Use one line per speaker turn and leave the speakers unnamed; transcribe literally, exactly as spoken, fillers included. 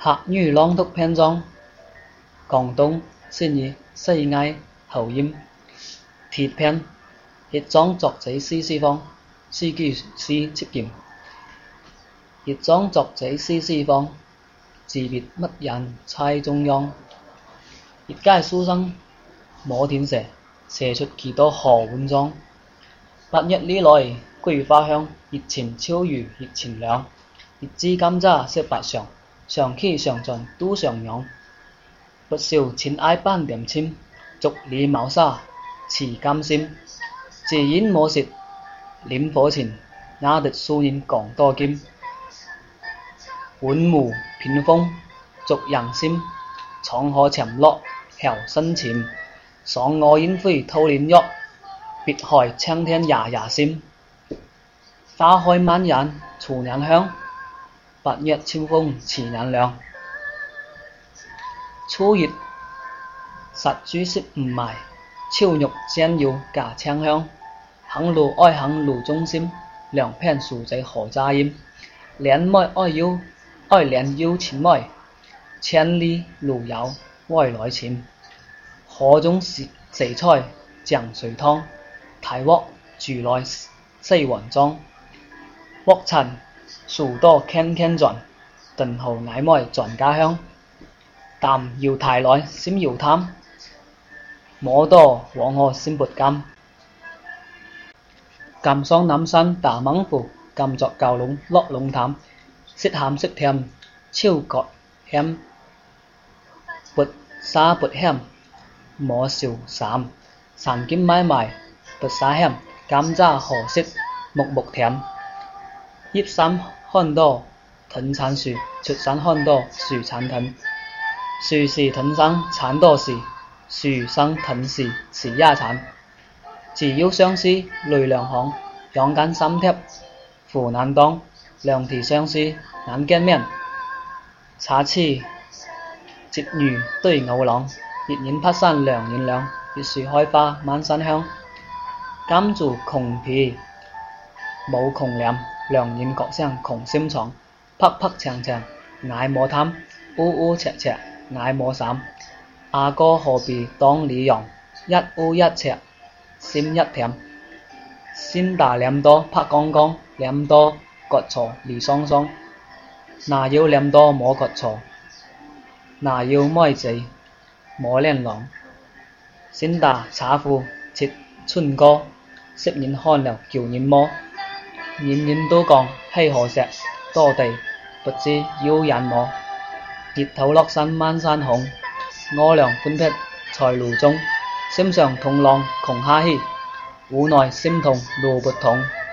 客語朗讀篇章，廣東新語西嗌後音，鐵篇，一章作者詩詩方，詩句詩接劍，一章作者詩詩方，自別乜人猜中央，一介書生摸天蛇，射出幾多何碗裝，八月里來桂花香，熱情秋雨熱情涼，一枝甘蔗色白上，上氣上傳都上揚，不少情愛半點親，竹籬茅沙似甘心，自煙莫舌戀火情，雅迪素人講多金，碗無屏風逐人心，滄海沉落後生情，爽我煙灰透臉玉，別海青天呀呀心，花開滿園處人香，八月秋風似人涼，初月殺豬食唔埋，秋肉煎油架清香，行路愛行路中心，兩片樹仔何家音，連妹愛腰愛連腰前妹，千里路遙愛來前，河中食食菜醬水湯，大鍋煮來四碗裝，鍋殘樹多傾傾轉，等候矮妹轉家鄉，淡搖太來心搖貪，摸多黃河心撥甘，甘桑南山大猛虎，甘作教龍落龍潭，色鹹色甜超割險，撥沙撥險摸少三，三金買賣撥沙險，甘蔗何色木木甜，葉山看多藤纏樹，出山看多樹纏藤，樹是藤上纏多時，樹上藤是時也纏，只要相思淚兩行，養間心貼苦難當，兩地相思難見面，茶次節語對牛郎，一人拍山兩人涼，一樹開花滿山香，甘竹窮皮冇窮臉，兩人各聲窮心腸，拍拍長長愛莫貪，烏烏赤赤愛莫閃，阿哥何必當李陽，一烏一赤心一甜，先打臉多拍光光，臉多割錯離雙雙，哪要臉多摸割錯，哪要妹仔摸臉郎，先打茶壺切春歌，識人看了叫人摸，人人都講係何石，多地不知要人摸，日頭落山滿山紅，我倆歡thích在路中，心上同浪窮哈希，無奈心痛路不通。